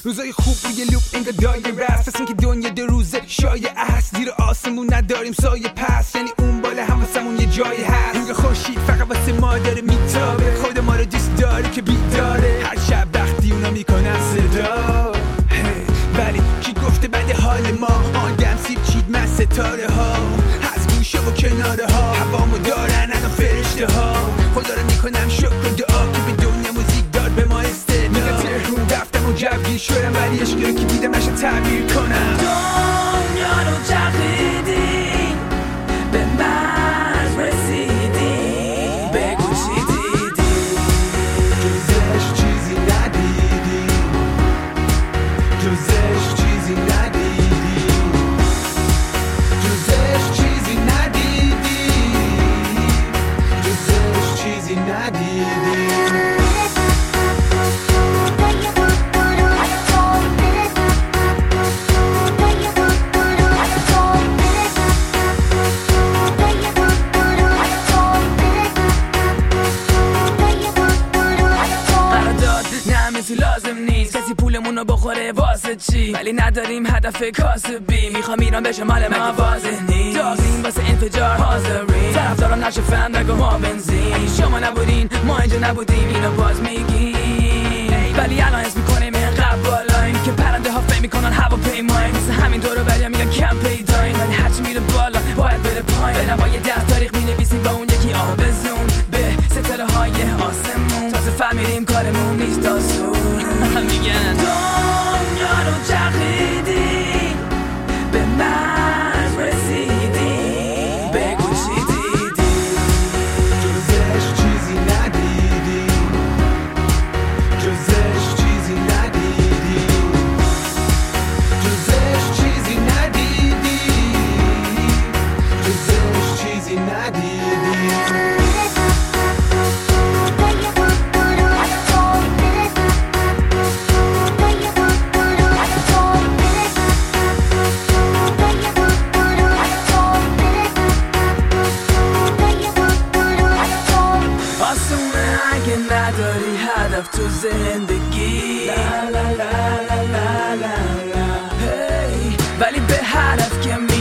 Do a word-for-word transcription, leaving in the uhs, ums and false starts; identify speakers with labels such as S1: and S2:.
S1: روزای خوب روی لوپ انگار دایره است، پس اینکه دنیا دو روزه شایعه است. زیر آسمون نداریم سایه پس، یعنی اون بالا هم واسمون یه جایی هست. اینجا خورشید فقط واسه ما داره میتابه، خود ما رو دوست داره که بیداره. هر شب وقتی اونا میکنن صدا، ولی کی گفته بعد حال ما آدم سیب چید من ستاره ها از گوشه و کناره ها هوامو دارن انا فرشته ها. خدا رو میکنم شکر و دعا که به دنیا موزیک داد به ما استعداد. میگم تهرون رفتم و جوگیر شدم، ولی عشقی رو که دیدم نشه تعبیر کنم.
S2: دنیا رو چرخیدی به مرز رسیدی، بگو چی دیدی؟
S1: جزش چیزی ندیدی، جزش چیزی ندیدی، جزش چیزی ندیدی، جزش چیزی ندیدی.
S2: لازم نیست کسی پولمون رو بخوره واسه چی، ولی نداریم هدف کاسبی. میخوام ایران بشه مال ما واضح نیست، داغیم واسه انفجار حاضرین. طرفدارم نشه فن رگو ما بنزین، شما نبودین ما اینجا نبودیم اینو باز میگیم، ولی الان حس میکنیم اینقدر بالاییم که پرنده ها فهم میکنن هواپیماییم. مثل همین دورو بریم میگن کم پیداییم، ولی هرچی میره بالا باید بره پایین. با یه ده تاریخ مینویسیم با اون یکی آبزون به ستاره های آسمون، تازه فهمیدیم کارمون نیست داستون. میگن دنیا رو چرخیدی به مرز رسیدی، بگو چی دیدی؟
S1: جزش چیزی ندیدی، جزش چیزی ندیدی، جزش چیزی ندیدی، جزش چیزی ندیدی.
S2: اگه نداری هدف تو زندگی، لا لا لا لا لا لا لا. ولی به هدف که